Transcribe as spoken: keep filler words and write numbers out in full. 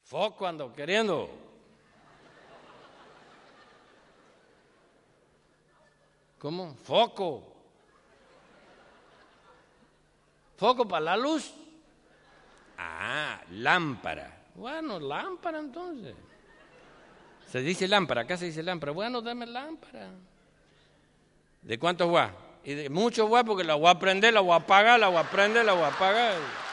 Foco ando queriendo. ¿Cómo? Foco. ¿Foco para la luz? Ah, lámpara. Bueno, lámpara entonces. Se dice lámpara, acá se dice lámpara. Bueno, dame lámpara. ¿De cuántos watts? Y de muchos watts porque la voy a prender, la voy a apagar, la voy a prender, la voy a apagar.